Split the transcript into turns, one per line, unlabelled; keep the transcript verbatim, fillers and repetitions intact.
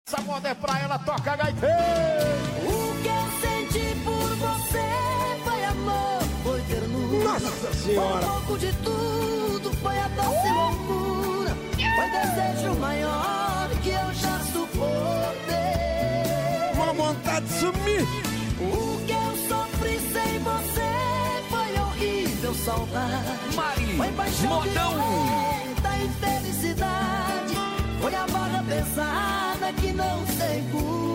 Essa moda é pra ela, toca gaita.
O que eu senti por você foi amor, foi ternura.
Nossa Senhora.
Foi um pouco de tudo, foi a doce loucura. Foi desejo maior que eu já suportei.
Uma vontade de sumir.
O que eu sofri sem você foi horrível saudade.
Mari,
foi paixão
modão.
violenta, infelicidade. Foi a barra pesada que não sei cura.